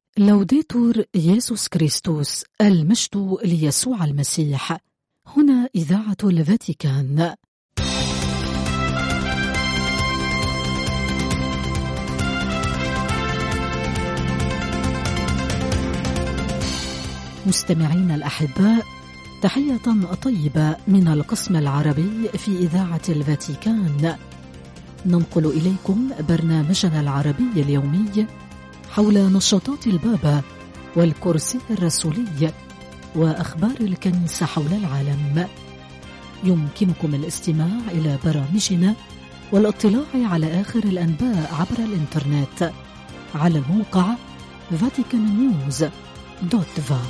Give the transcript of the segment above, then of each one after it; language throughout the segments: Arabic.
لوديتور يسوع كريستوس، المجد ليسوع المسيح. هنا إذاعة الفاتيكان. مستمعين الأحباء، تحية طيبة من القسم العربي في إذاعة الفاتيكان. ننقل إليكم برنامجنا العربي اليومي حول نشاطات البابا والكرسي الرسولي وأخبار الكنيسة حول العالم. يمكنكم الاستماع إلى برامجنا والاطلاع على آخر الأنباء عبر الإنترنت على الموقع vaticannews.va.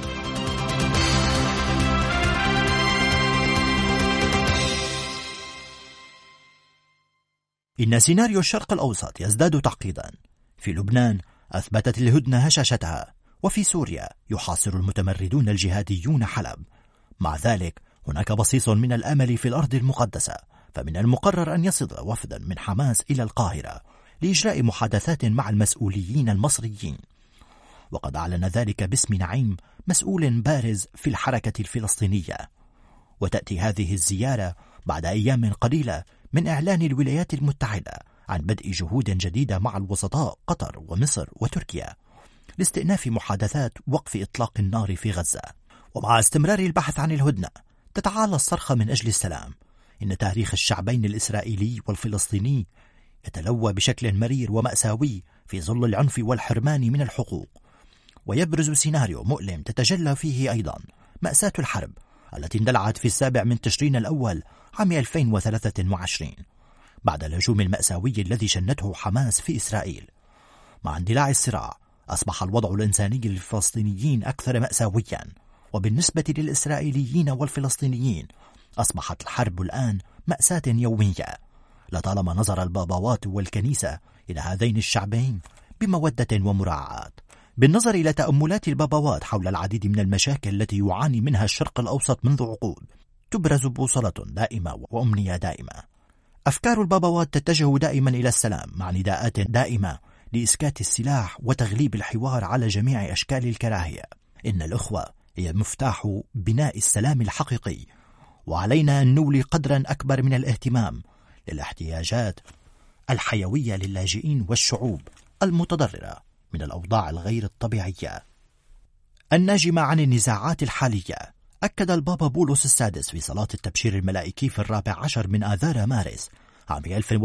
إن سيناريو الشرق الأوسط يزداد تعقيدا. في لبنان أثبتت الهدنة هشاشتها، وفي سوريا يحاصر المتمردون الجهاديون حلب. مع ذلك هناك بصيص من الأمل في الأرض المقدسة، فمن المقرر أن يصل وفدا من حماس إلى القاهرة لإجراء محادثات مع المسؤولين المصريين، وقد أعلن ذلك باسم نعيم، مسؤول بارز في الحركة الفلسطينية. وتأتي هذه الزيارة بعد أيام قليلة من إعلان الولايات المتحدة عن بدء جهود جديدة مع الوسطاء قطر ومصر وتركيا لاستئناف محادثات وقف إطلاق النار في غزة. ومع استمرار البحث عن الهدنة تتعالى الصرخة من أجل السلام. إن تاريخ الشعبين الإسرائيلي والفلسطيني يتلوى بشكل مرير ومأساوي في ظل العنف والحرمان من الحقوق. ويبرز سيناريو مؤلم تتجلى فيه أيضا مأساة الحرب التي اندلعت في 7 تشرين الأول عام 2023 بعد الهجوم المأساوي الذي شنته حماس في إسرائيل. مع اندلاع الصراع أصبح الوضع الإنساني للفلسطينيين أكثر مأساويا، وبالنسبة للإسرائيليين والفلسطينيين أصبحت الحرب الآن مأساة يومية. لطالما نظر الباباوات والكنيسة إلى هذين الشعبين بمودة ومراعاة. بالنظر إلى تأملات الباباوات حول العديد من المشاكل التي يعاني منها الشرق الأوسط منذ عقود، تبرز بوصلة دائمة وأمنية دائمة. أفكار الباباوات تتجه دائما إلى السلام، مع نداءات دائمة لإسكات السلاح وتغليب الحوار على جميع أشكال الكراهية. إن الأخوة هي مفتاح بناء السلام الحقيقي، وعلينا أن نولي قدرا أكبر من الاهتمام للاحتياجات الحيوية للاجئين والشعوب المتضررة من الأوضاع الغير الطبيعية الناجمة عن النزاعات الحالية. أكد البابا بولس السادس في صلاة التبشير الملائكي في 14 من آذار مارس عام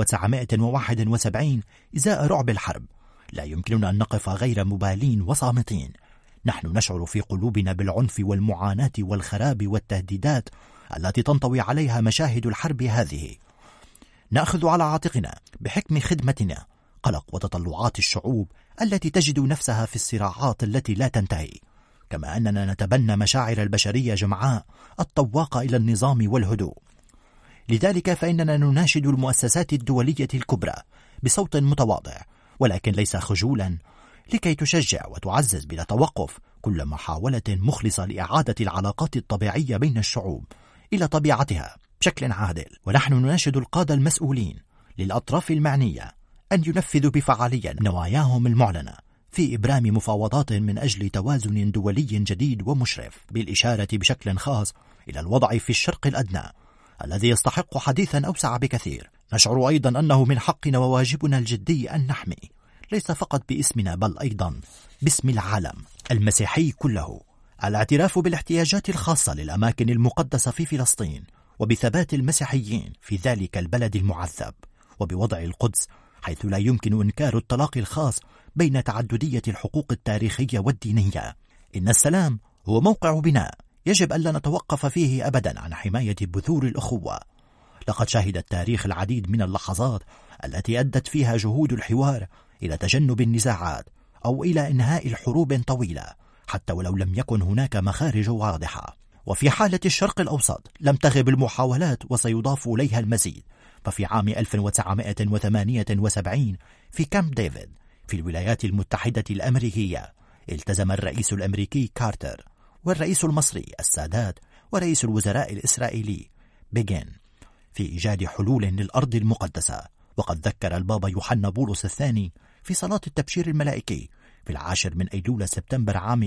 1971 إزاء رعب الحرب: لا يمكننا أن نقف غير مبالين وصامتين. نحن نشعر في قلوبنا بالعنف والمعاناة والخراب والتهديدات التي تنطوي عليها مشاهد الحرب هذه. نأخذ على عاتقنا بحكم خدمتنا قلق وتطلعات الشعوب التي تجد نفسها في الصراعات التي لا تنتهي، كما أننا نتبنى مشاعر البشرية جمعاء الطواقة إلى النظام والهدوء. لذلك فإننا نناشد المؤسسات الدولية الكبرى بصوت متواضع ولكن ليس خجولا، لكي تشجع وتعزز بلا توقف كل محاولة مخلصة لإعادة العلاقات الطبيعية بين الشعوب إلى طبيعتها بشكل عادل. ونحن نناشد القادة المسؤولين للأطراف المعنية أن ينفذوا بفعالية نواياهم المعلنة في إبرام مفاوضات من أجل توازن دولي جديد ومشرف، بالإشارة بشكل خاص إلى الوضع في الشرق الأدنى الذي يستحق حديثا أوسع بكثير. نشعر أيضا أنه من حقنا وواجبنا الجدي أن نحمي ليس فقط باسمنا بل أيضا باسم العالم المسيحي كله الاعتراف بالاحتياجات الخاصة للأماكن المقدسة في فلسطين، وبثبات المسيحيين في ذلك البلد المعذب، وبوضع القدس حيث لا يمكن إنكار التلاقي الخاص بين تعددية الحقوق التاريخية والدينية. إن السلام هو موقع بناء يجب ألا نتوقف فيه أبدا عن حماية بذور الأخوة. لقد شهد التاريخ العديد من اللحظات التي أدت فيها جهود الحوار إلى تجنب النزاعات أو إلى إنهاء الحروب طويلة، حتى ولو لم يكن هناك مخارج واضحة. وفي حالة الشرق الأوسط لم تغب المحاولات وسيضاف إليها المزيد. ففي عام 1978 في كامب ديفيد في الولايات المتحدة الأمريكية التزم الرئيس الأمريكي كارتر والرئيس المصري السادات ورئيس الوزراء الإسرائيلي بيجين في إيجاد حلول للأرض المقدسة. وقد ذكر البابا يوحنا بولس الثاني في صلاة التبشير الملائكي في 10 من أيلول سبتمبر عام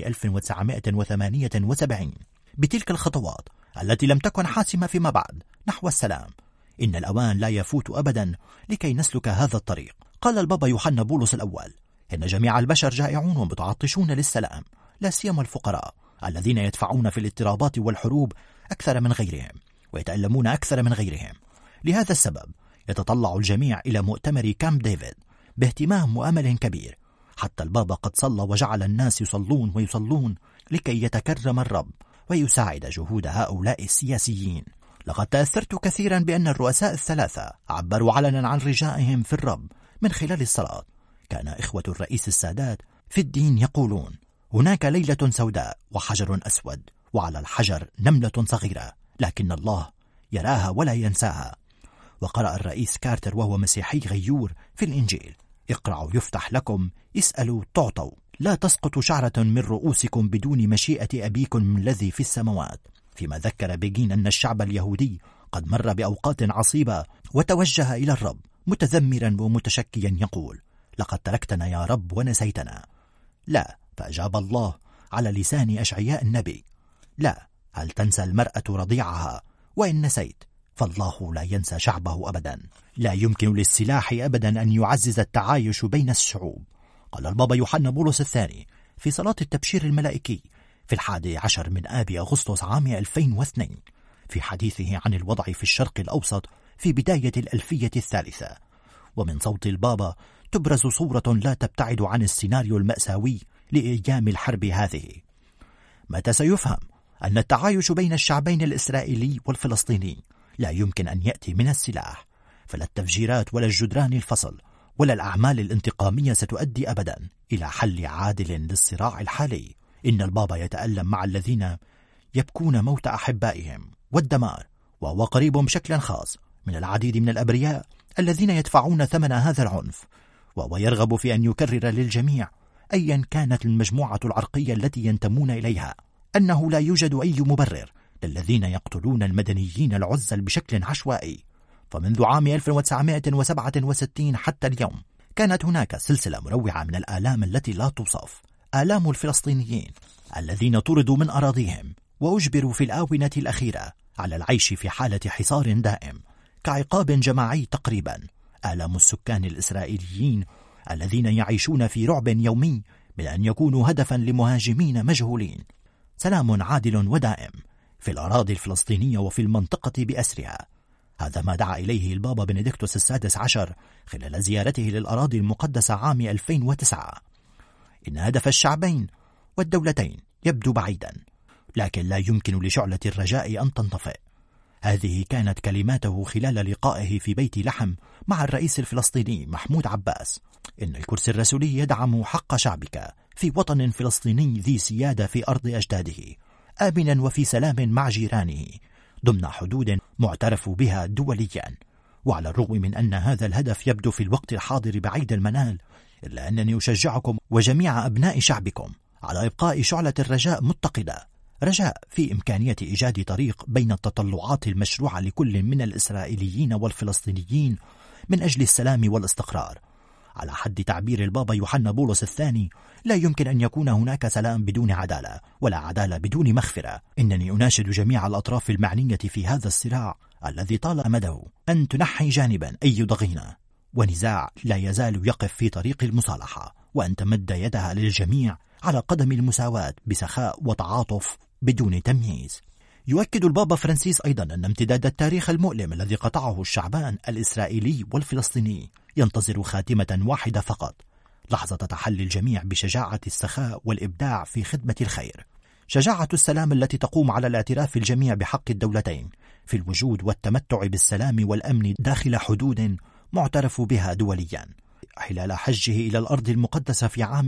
1978. بتلك الخطوات التي لم تكن حاسمة فيما بعد نحو السلام، إن الأوان لا يفوت أبدا لكي نسلك هذا الطريق. قال البابا يوحنا بولس الأول: إن جميع البشر جائعون ومتعطشون للسلام، لا سيما الفقراء الذين يدفعون في الاضطرابات والحروب أكثر من غيرهم ويتألمون أكثر من غيرهم. لهذا السبب يتطلع الجميع إلى مؤتمر كامب ديفيد باهتمام وأمل كبير. حتى البابا قد صلى وجعل الناس يصلون ويصلون لكي يتكرم الرب ويساعد جهود هؤلاء السياسيين. لقد تأثرت كثيرا بأن الرؤساء الثلاثة عبروا علنا عن رجائهم في الرب من خلال الصلاة. كان إخوة الرئيس السادات في الدين يقولون: هناك ليلة سوداء وحجر أسود، وعلى الحجر نملة صغيرة، لكن الله يراها ولا ينساها. وقرأ الرئيس كارتر وهو مسيحي غيور في الإنجيل: اقرأوا يفتح لكم، اسألوا تعطوا، لا تسقط شعرة من رؤوسكم بدون مشيئة أبيكم الذي في السماوات. فيما ذكر بيجين أن الشعب اليهودي قد مر بأوقات عصيبة وتوجه إلى الرب متذمرا ومتشكيا يقول: لقد تركتنا يا رب ونسيتنا. لا، فأجاب الله على لسان أشعياء النبي: لا، هل تنسى المرأة رضيعها؟ وإن نسيت فالله لا ينسى شعبه أبدا. لا يمكن للسلاح أبدا أن يعزز التعايش بين الشعوب. قال البابا يوحنا بولس الثاني في صلاة التبشير الملائكي في 11 من آب أغسطس عام 2002 في حديثه عن الوضع في الشرق الأوسط في بداية الألفية الثالثة: ومن صوت البابا تبرز صورة لا تبتعد عن السيناريو المأساوي لأيام الحرب هذه. متى سيفهم أن التعايش بين الشعبين الإسرائيلي والفلسطيني لا يمكن أن يأتي من السلاح، فلا التفجيرات ولا الجدران الفصل ولا الأعمال الانتقامية ستؤدي أبدا إلى حل عادل للصراع الحالي. إن البابا يتألم مع الذين يبكون موت أحبائهم والدمار، وهو قريب بشكل خاص من العديد من الأبرياء الذين يدفعون ثمن هذا العنف، وهو يرغب في أن يكرر للجميع أيا كانت المجموعة العرقية التي ينتمون إليها أنه لا يوجد أي مبرر للذين يقتلون المدنيين العزل بشكل عشوائي. فمنذ عام 1967 حتى اليوم كانت هناك سلسلة مروعة من الآلام التي لا توصف. آلام الفلسطينيين الذين طردوا من أراضيهم وأجبروا في الآونة الأخيرة على العيش في حالة حصار دائم كعقاب جماعي تقريبا. آلام السكان الإسرائيليين الذين يعيشون في رعب يومي من أن يكونوا هدفا لمهاجمين مجهولين. سلام عادل ودائم في الأراضي الفلسطينية وفي المنطقة بأسرها. هذا ما دعا إليه البابا بنديكتوس السادس عشر خلال زيارته للأراضي المقدسة عام 2009. إن هدف الشعبين والدولتين يبدو بعيدا، لكن لا يمكن لشعلة الرجاء أن تنطفئ. هذه كانت كلماته خلال لقائه في بيت لحم مع الرئيس الفلسطيني محمود عباس: إن الكرسي الرسولي يدعم حق شعبك في وطن فلسطيني ذي سيادة في أرض أجداده، آمنا وفي سلام مع جيرانه ضمن حدود معترف بها دوليا. وعلى الرغم من أن هذا الهدف يبدو في الوقت الحاضر بعيد المنال، إلا أنني أشجعكم وجميع أبناء شعبكم على إبقاء شعلة الرجاء متقدة، رجاء في إمكانية إيجاد طريق بين التطلعات المشروعة لكل من الإسرائيليين والفلسطينيين من أجل السلام والاستقرار. على حد تعبير البابا يوحنا بولس الثاني: لا يمكن أن يكون هناك سلام بدون عدالة، ولا عدالة بدون مغفرة. إنني أناشد جميع الأطراف المعنية في هذا الصراع الذي طال أمده أن تنحي جانبا أي ضغينة ونزاع لا يزال يقف في طريق المصالحة، وأن تمد يدها للجميع على قدم المساواة بسخاء وتعاطف بدون تمييز. يؤكد البابا فرانسيس أيضا أن امتداد التاريخ المؤلم الذي قطعه الشعبان الإسرائيلي والفلسطيني ينتظر خاتمة واحدة فقط: لحظة تحلي الجميع بشجاعة السخاء والإبداع في خدمة الخير، شجاعة السلام التي تقوم على الاعتراف الجميع بحق الدولتين في الوجود والتمتع بالسلام والأمن داخل حدود معترف بها دوليا. خلال حجه إلى الأرض المقدسة في عام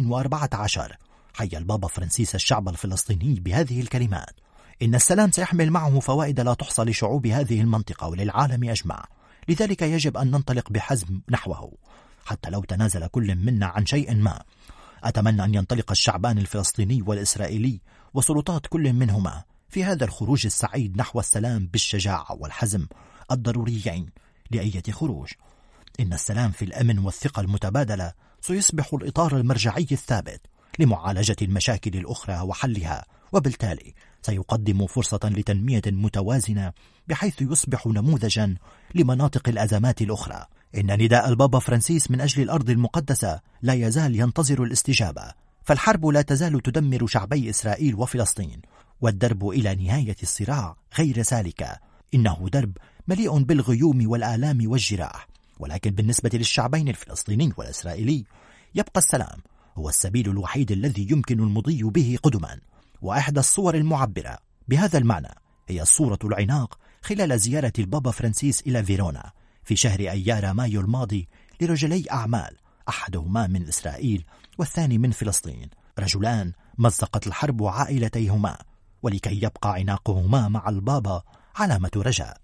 2014 حيا البابا فرانسيس الشعب الفلسطيني بهذه الكلمات: إن السلام سيحمل معه فوائد لا تحصى لشعوب هذه المنطقة وللعالم أجمع، لذلك يجب أن ننطلق بحزم نحوه حتى لو تنازل كل منا عن شيء ما. أتمنى أن ينطلق الشعبان الفلسطيني والإسرائيلي وسلطات كل منهما في هذا الخروج السعيد نحو السلام بالشجاعة والحزم الضروريين لأية خروج. إن السلام في الأمن والثقة المتبادلة سيصبح الإطار المرجعي الثابت لمعالجة المشاكل الأخرى وحلها، وبالتالي سيقدم فرصة لتنمية متوازنة بحيث يصبح نموذجا لمناطق الأزمات الأخرى. إن نداء البابا فرانسيس من أجل الأرض المقدسة لا يزال ينتظر الاستجابة، فالحرب لا تزال تدمر شعبي إسرائيل وفلسطين، والدرب إلى نهاية الصراع غير سالكة. إنه درب مليء بالغيوم والآلام والجراح، ولكن بالنسبة للشعبين الفلسطيني والإسرائيلي يبقى السلام هو السبيل الوحيد الذي يمكن المضي به قدما. وأحدى الصور المعبرة بهذا المعنى هي صورة العناق خلال زيارة البابا فرانسيس إلى فيرونا في شهر أيار مايو الماضي لرجلي أعمال، أحدهما من إسرائيل والثاني من فلسطين، رجلان مزقت الحرب عائلتيهما، ولكي يبقى عناقهما مع البابا علامة رجاء.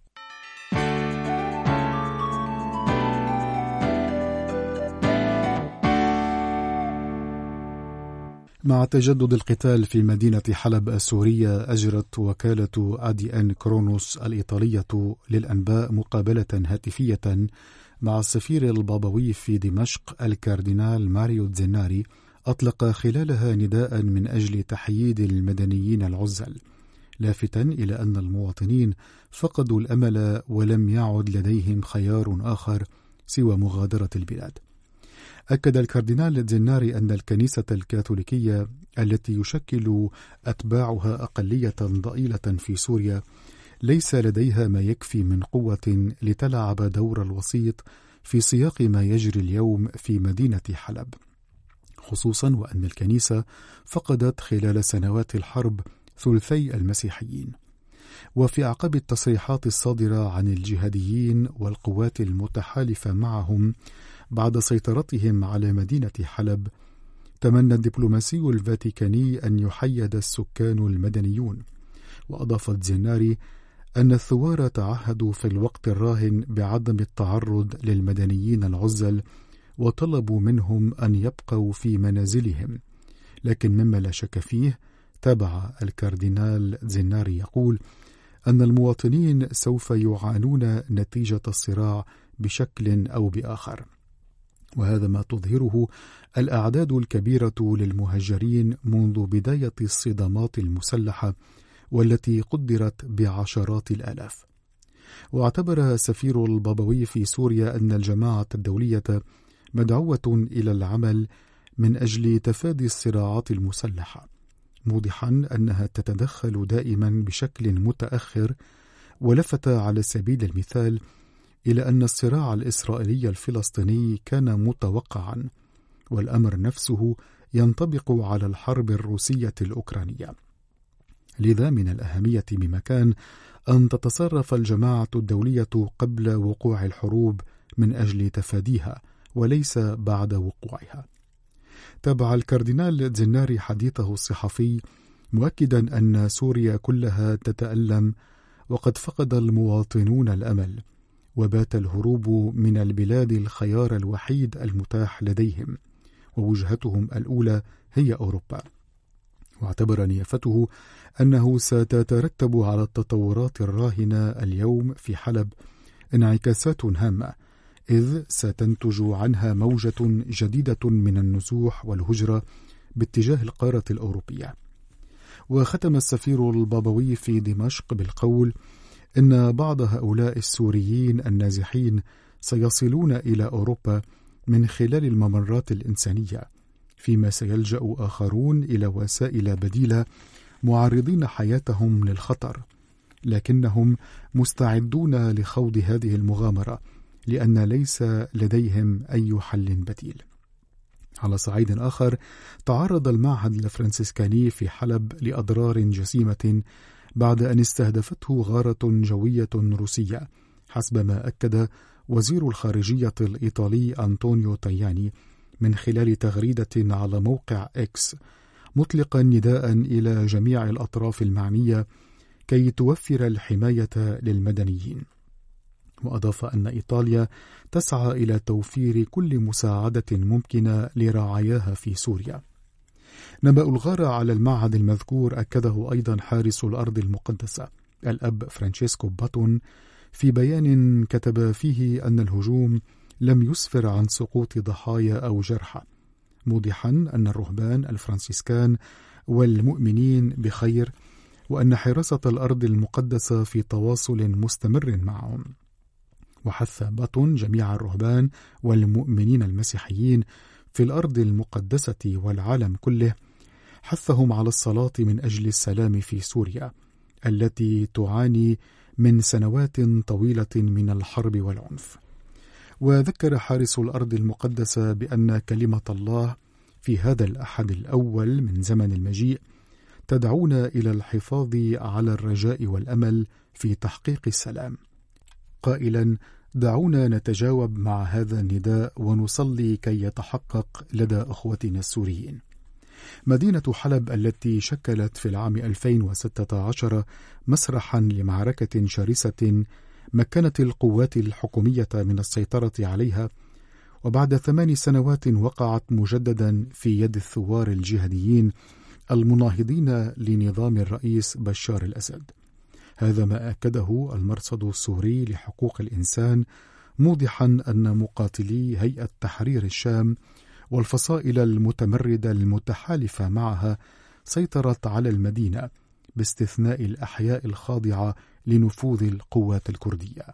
مع تجدد القتال في مدينة حلب السورية، أجرت وكالة أدي أن كرونوس الإيطالية للأنباء مقابلة هاتفية مع السفير البابوي في دمشق الكاردينال ماريو تزيناري، أطلق خلالها نداء من أجل تحييد المدنيين العزل، لافتا إلى أن المواطنين فقدوا الأمل ولم يعد لديهم خيار آخر سوى مغادرة البلاد. أكد الكاردينال تزيناري أن الكنيسة الكاثوليكية التي يشكل أتباعها أقلية ضئيلة في سوريا ليس لديها ما يكفي من قوة لتلعب دور الوسيط في سياق ما يجري اليوم في مدينة حلب، خصوصا وأن الكنيسة فقدت خلال سنوات الحرب ثلثي المسيحيين. وفي أعقاب التصريحات الصادرة عن الجهاديين والقوات المتحالفة معهم بعد سيطرتهم على مدينة حلب، تمنى الدبلوماسي الفاتيكاني أن يحيد السكان المدنيون. وأضاف تزيناري أن الثوار تعهدوا في الوقت الراهن بعدم التعرض للمدنيين العزل، وطلبوا منهم أن يبقوا في منازلهم، لكن مما لا شك فيه، تابع الكاردينال تزيناري يقول أن المواطنين سوف يعانون نتيجة الصراع بشكل أو بآخر، وهذا ما تظهره الأعداد الكبيرة للمهاجرين منذ بداية الصدامات المسلحة والتي قدرت بعشرات الآلاف. واعتبر السفير البابوي في سوريا أن الجماعة الدولية مدعوة إلى العمل من أجل تفادي الصراعات المسلحة، موضحا أنها تتدخل دائما بشكل متأخر، ولفت على سبيل المثال إلى أن الصراع الإسرائيلي الفلسطيني كان متوقعا، والأمر نفسه ينطبق على الحرب الروسية الأوكرانية. لذا من الأهمية بمكان أن تتصرف الجماعة الدولية قبل وقوع الحروب من أجل تفاديها وليس بعد وقوعها. تابع الكاردينال تزيناري حديثه الصحفي مؤكدا أن سوريا كلها تتألم، وقد فقد المواطنون الأمل، وبات الهروب من البلاد الخيار الوحيد المتاح لديهم، ووجهتهم الأولى هي أوروبا. واعتبر نيافته أنه ستترتب على التطورات الراهنة اليوم في حلب انعكاسات هامة، إذ ستنتج عنها موجة جديدة من النزوح والهجرة باتجاه القارة الأوروبية. وختم السفير البابوي في دمشق بالقول إن بعض هؤلاء السوريين النازحين سيصلون إلى أوروبا من خلال الممرات الإنسانية، فيما سيلجأ آخرون إلى وسائل بديلة معرضين حياتهم للخطر، لكنهم مستعدون لخوض هذه المغامرة لأن ليس لديهم أي حل بديل. على صعيد آخر، تعرض المعهد الفرنسيسكاني في حلب لأضرار جسيمة بعد أن استهدفته غارة جوية روسية، حسب ما أكد وزير الخارجية الإيطالي أنطونيو تاياني من خلال تغريدة على موقع إكس، مطلقا نداء إلى جميع الأطراف المعنية كي توفر الحماية للمدنيين. وأضاف أن إيطاليا تسعى إلى توفير كل مساعدة ممكنة لرعاياها في سوريا. نبأ الغارة على المعهد المذكور أكده أيضا حارس الأرض المقدسة الأب فرانشيسكو باتون في بيان كتب فيه أن الهجوم لم يسفر عن سقوط ضحايا أو جرحى، موضحا أن الرهبان الفرنسيسكان والمؤمنين بخير، وأن حراسة الأرض المقدسة في تواصل مستمر معهم. وحث باتون جميع الرهبان والمؤمنين المسيحيين في الأرض المقدسة والعالم كله، حثهم على الصلاة من أجل السلام في سوريا التي تعاني من سنوات طويلة من الحرب والعنف. وذكر حارس الأرض المقدسة بأن كلمة الله في هذا الأحد الأول من زمن المجيء تدعونا إلى الحفاظ على الرجاء والأمل في تحقيق السلام، قائلا: دعونا نتجاوب مع هذا النداء ونصلي كي يتحقق لدى أخوتنا السوريين. مدينة حلب التي شكلت في العام 2016 مسرحا لمعركة شرسة مكنت القوات الحكومية من السيطرة عليها، وبعد 8 سنوات وقعت مجددا في يد الثوار الجهاديين المناهضين لنظام الرئيس بشار الأسد. هذا ما أكده المرصد السوري لحقوق الإنسان، موضحا أن مقاتلي هيئة تحرير الشام والفصائل المتمردة المتحالفة معها سيطرت على المدينة باستثناء الأحياء الخاضعة لنفوذ القوات الكردية.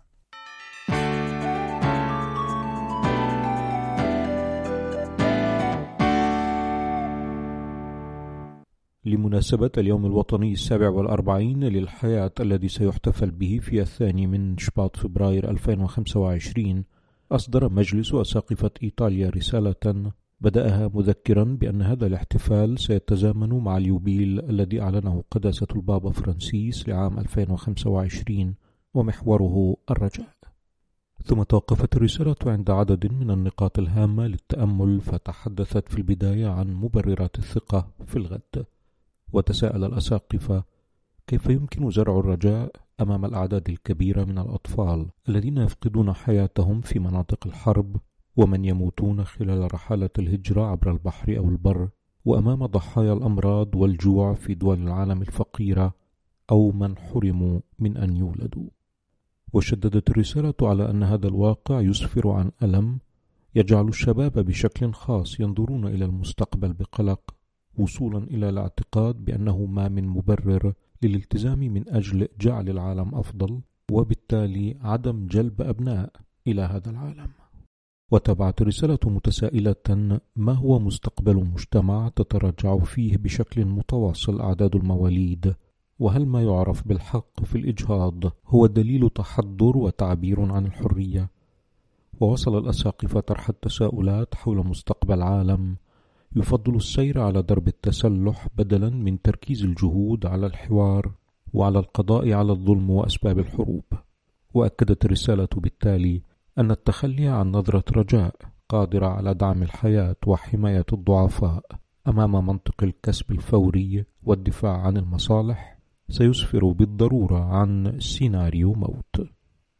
لمناسبة اليوم الوطني 47 للحياة الذي سيحتفل به في 2 شباط فبراير 2025، أصدر مجلس أساقفة إيطاليا رسالة بدأها مذكرا بأن هذا الاحتفال سيتزامن مع اليوبيل الذي أعلنه قداسة البابا فرانسيس لعام 2025 ومحوره الرجاء. ثم توقفت الرسالة عند عدد من النقاط الهامة للتأمل، فتحدثت في البداية عن مبررات الثقة في الغد، وتساءل الأساقفة كيف يمكن زرع الرجاء أمام الأعداد الكبيرة من الأطفال الذين يفقدون حياتهم في مناطق الحرب، ومن يموتون خلال رحلة الهجرة عبر البحر أو البر، وأمام ضحايا الأمراض والجوع في دول العالم الفقيرة، أو من حرموا من أن يولدوا. وشددت الرسالة على أن هذا الواقع يسفر عن ألم يجعل الشباب بشكل خاص ينظرون إلى المستقبل بقلق، وصولا إلى الاعتقاد بأنه ما من مبرر للالتزام من أجل جعل العالم أفضل، وبالتالي عدم جلب أبناء إلى هذا العالم. وتبعت الرسالة متسائلة: ما هو مستقبل مجتمع تتراجع فيه بشكل متواصل أعداد المواليد؟ وهل ما يعرف بالحق في الإجهاض هو دليل تحضر وتعبير عن الحرية؟ ووصل الأساقفة طرح التساؤلات حول مستقبل عالم يفضل السير على درب التسلح بدلا من تركيز الجهود على الحوار وعلى القضاء على الظلم وأسباب الحروب. وأكدت الرسالة بالتالي أن التخلي عن نظرة رجاء قادرة على دعم الحياة وحماية الضعفاء أمام منطق الكسب الفوري والدفاع عن المصالح سيسفر بالضرورة عن سيناريو موت.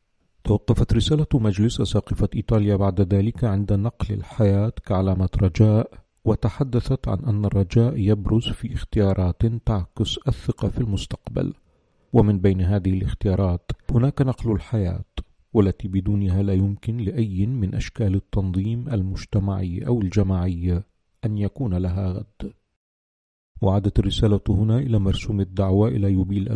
توقفت رسالة مجلس أساقفة إيطاليا بعد ذلك عند نقل الحياة كعلامة رجاء، وتحدثت عن أن الرجاء يبرز في اختيارات تعكس الثقة في المستقبل، ومن بين هذه الاختيارات هناك نقل الحياة، والتي بدونها لا يمكن لأي من أشكال التنظيم المجتمعي أو الجماعي أن يكون لها غد. وعادت الرسالة هنا إلى مرسوم الدعوة إلى يوبيل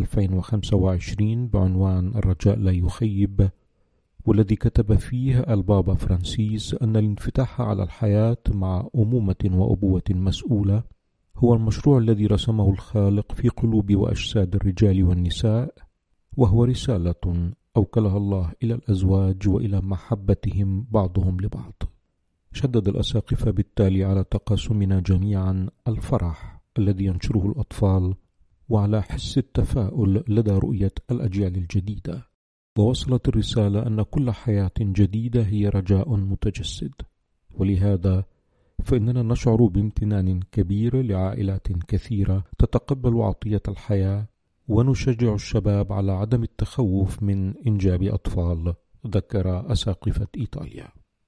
2025 بعنوان الرجاء لا يخيب، والذي كتب فيه البابا فرانسيس أن الانفتاح على الحياة مع أمومة وأبوة مسؤولة هو المشروع الذي رسمه الخالق في قلوب وأجساد الرجال والنساء، وهو رسالة أوكلها الله إلى الأزواج وإلى محبتهم بعضهم لبعض. شدد الأساقفة بالتالي على تقاسمنا جميعا الفرح الذي ينشره الأطفال، وعلى حس التفاؤل لدى رؤية الأجيال الجديدة. ووصلت الرسالة أن كل حياة جديدة هي رجاء متجسد، ولهذا فإننا نشعر بامتنان كبير لعائلات كثيرة تتقبل عطية الحياة، ونشجع الشباب على عدم التخوف من إنجاب أطفال، ذكر أساقفة إيطاليا.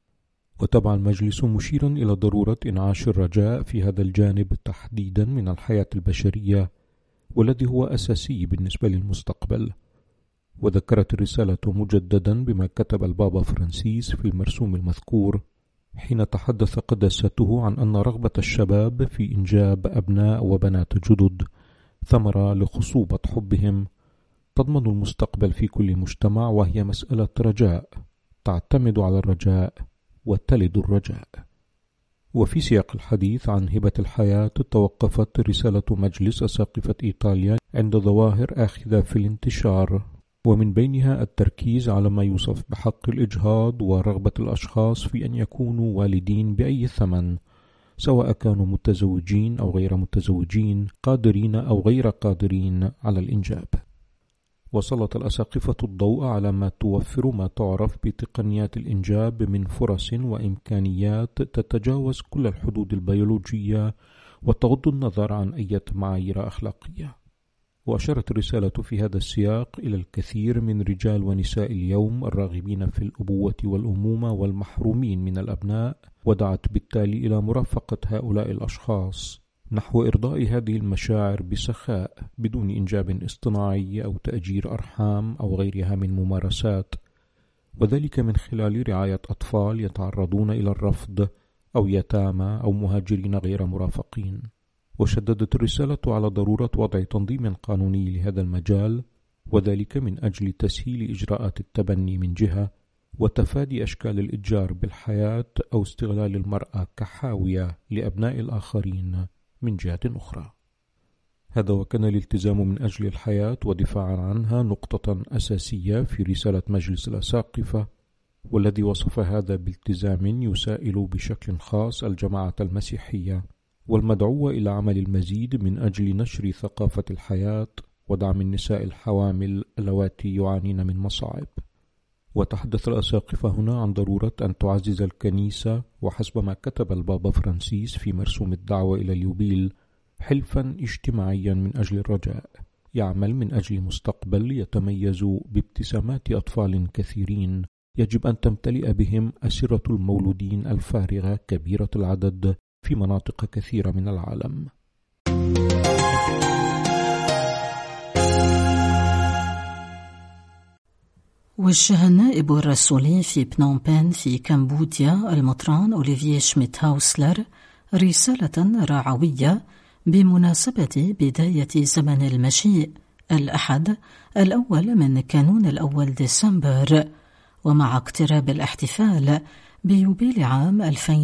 وتبع المجلس مشيرا إلى ضرورة إنعاش الرجاء في هذا الجانب تحديدا من الحياة البشرية، والذي هو أساسي بالنسبة للمستقبل، وذكرت الرسالة مجددا بما كتب البابا فرانسيس في المرسوم المذكور حين تحدث قداسته عن أن رغبة الشباب في إنجاب أبناء وبنات جدد ثمرة لخصوبة حبهم تضمن المستقبل في كل مجتمع، وهي مسألة رجاء تعتمد على الرجاء وتلد الرجاء. وفي سياق الحديث عن هبة الحياة توقفت رسالة مجلس أساقفة إيطاليا عند ظواهر آخذة في الانتشار، ومن بينها التركيز على ما يوصف بحق الإجهاض ورغبة الأشخاص في أن يكونوا والدين بأي ثمن، سواء كانوا متزوجين أو غير متزوجين، قادرين أو غير قادرين على الإنجاب. وسلط الأساقفة الضوء على ما توفر ما تعرف بتقنيات الإنجاب من فرص وإمكانيات تتجاوز كل الحدود البيولوجية وتغض النظر عن أي معايير أخلاقية. وأشارت الرسالة في هذا السياق إلى الكثير من رجال ونساء اليوم الراغبين في الأبوة والأمومة والمحرومين من الأبناء، ودعت بالتالي إلى مرافقة هؤلاء الأشخاص نحو إرضاء هذه المشاعر بسخاء بدون إنجاب اصطناعي أو تأجير أرحام أو غيرها من ممارسات، وذلك من خلال رعاية أطفال يتعرضون إلى الرفض أو يتامى أو مهاجرين غير مرافقين. وشددت الرسالة على ضرورة وضع تنظيم قانوني لهذا المجال، وذلك من أجل تسهيل إجراءات التبني من جهة، وتفادي أشكال الإتجار بالحياة أو استغلال المرأة كحاوية لأبناء الآخرين من جهة أخرى. هذا وكان الالتزام من أجل الحياة ودفاعا عنها نقطة أساسية في رسالة مجلس الأساقفة، والذي وصف هذا بالتزام يسائل بشكل خاص الجماعة المسيحية والمدعو إلى عمل المزيد من أجل نشر ثقافة الحياة ودعم النساء الحوامل اللواتي يعانين من مصاعب. وتحدث الأساقفة هنا عن ضرورة أن تعزز الكنيسة، وحسب ما كتب البابا فرانسيس في مرسوم الدعوة إلى اليوبيل، حلفا اجتماعيا من أجل الرجاء يعمل من أجل مستقبل يتميز بابتسامات أطفال كثيرين يجب أن تمتلئ بهم أسرة المولودين الفارغة كبيرة العدد في مناطق كثيرة من العالم. وجه النائب الرسولي في بنوم بين في كمبوديا المطران أوليفيه شميت هاوسلر رسالة رعوية بمناسبة بداية زمن المجيء الأحد الأول من كانون الأول ديسمبر، ومع اقتراب الاحتفال بيوبيل عام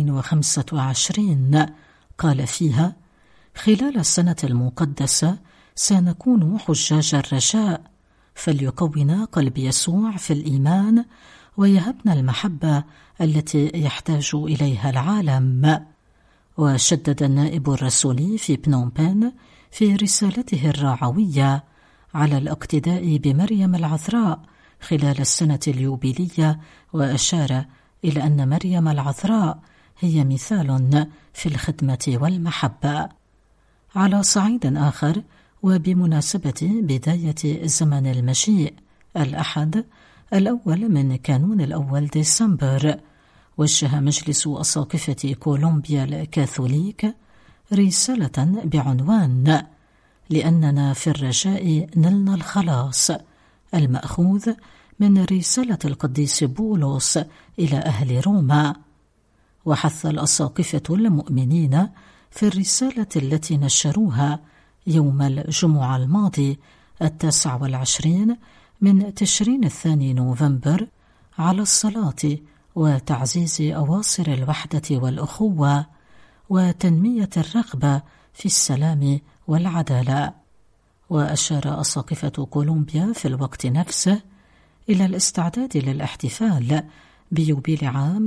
2025. قال فيها: خلال السنة المقدسة سنكون حجاج الرجاء، فليقونا قلب يسوع في الإيمان ويهبنا المحبة التي يحتاج إليها العالم. وشدد النائب الرسولي في بنوم بين في رسالته الرعوية على الاقتداء بمريم العذراء خلال السنة اليوبيلية، وأشار إلى أن مريم العذراء هي مثال في الخدمة والمحبة. على صعيد آخر، وبمناسبة بداية زمن المجيء الأحد الأول من كانون الأول ديسمبر، وجه مجلس أساقفة كولومبيا الكاثوليك رسالة بعنوان لأننا في الرجاء نلنا الخلاص، المأخوذ من رسالة القديس بولس إلى أهل روما. وحث الأساقفة المؤمنين في الرسالة التي نشروها يوم الجمعة الماضي 29 من تشرين الثاني نوفمبر على الصلاة وتعزيز أواصر الوحدة والأخوة وتنمية الرغبة في السلام والعدالة. وأشار أساقفة كولومبيا في الوقت نفسه إلى الاستعداد للاحتفال بيوبيل عام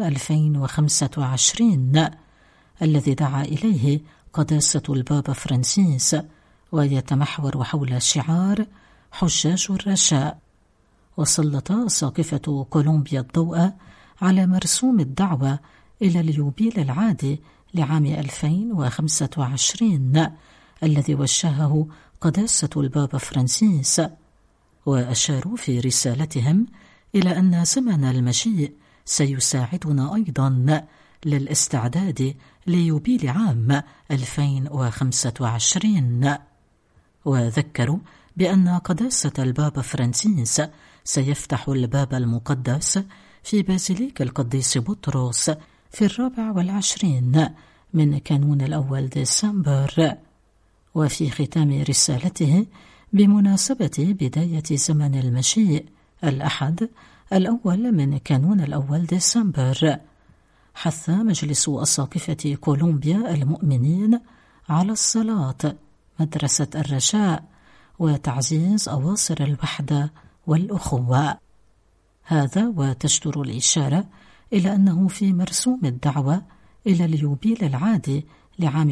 2025 الذي دعا إليه قداسة البابا فرانسيس، ويتمحور حول شعار حجاج الرجاء. وسلط أساقفة كولومبيا الضوء على مرسوم الدعوة إلى اليوبيل العادي لعام 2025 الذي وجهه قداسة البابا فرانسيس، وأشاروا في رسالتهم إلى أن زمن المجيء سيساعدنا أيضا للاستعداد ليوبيل عام 2025. وذكروا بأن قداسة البابا فرانسيس سيفتح الباب المقدس في بازيليك القديس بطرس في 24 من كانون الأول ديسمبر. وفي ختام رسالته بمناسبة بداية زمن المشيء الأحد الأول من كانون الأول ديسمبر، حث مجلس أساقفة كولومبيا المؤمنين على الصلاة، مدرسة الرجاء، وتعزيز أواصر الوحدة والأخوة. هذا وتجدر الإشارة إلى أنه في مرسوم الدعوة إلى اليوبيل العادي لعام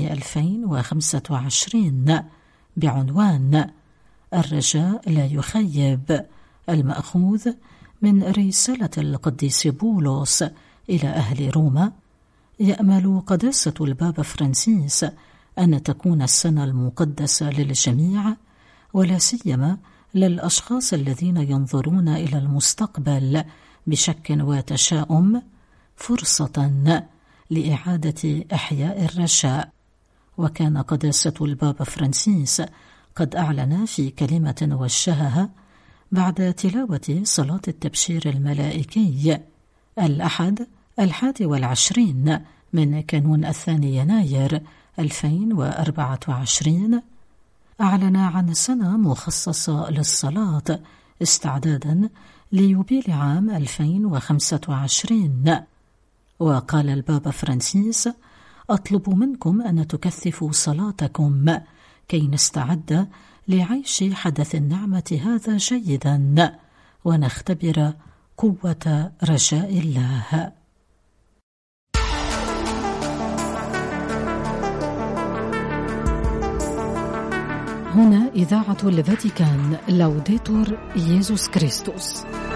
2025 بعنوان الرجاء لا يخيب، المأخوذ من رسالة القديس بولس إلى أهل روما، يأمل قداسة البابا فرانسيس أن تكون السنة المقدسة للجميع، ولا سيما للأشخاص الذين ينظرون إلى المستقبل بشك وتشاؤم، فرصة لإعادة إحياء الرجاء. وكان قداسة البابا فرانسيس قد أعلن في كلمة وجهها بعد تلاوة صلاة التبشير الملائكي الأحد 21 من كانون 2 يناير 2024، أعلن عن سنة مخصصة للصلاة استعدادا ليوبيل عام 2025. وقال البابا فرانسيس: أطلب منكم أن تكثفوا صلاتكم كي نستعد لعيش حدث النعمة هذا جيدا ونختبر قوة رجاء الله. هنا إذاعة الفاتيكان، لوديتور ييسوس كريستوس.